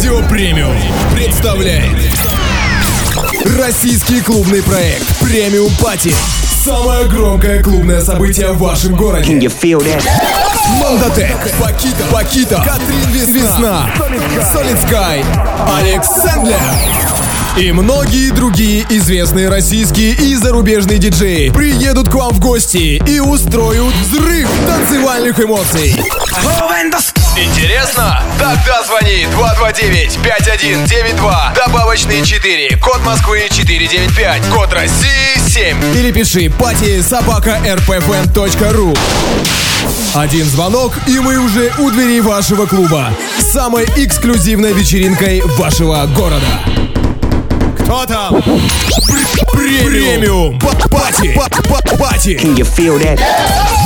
Радио Премиум представляет российский клубный проект Премиум Пати. Самое громкое клубное событие в вашем городе. Мондатек, Пакито, Катрин Весна, Solid Sky, Алекс Сэндлер и многие другие известные российские и зарубежные диджеи приедут к вам в гости и устроят взрыв танцевальных эмоций. Интересно? Тогда звони 229-5192, добавочные 4, код Москвы 495, код России 7. Или пиши party@rpfm.ru. Один звонок, и мы уже у дверей вашего клуба. С самой эксклюзивной вечеринкой вашего города. Кто там? Премиум Пати.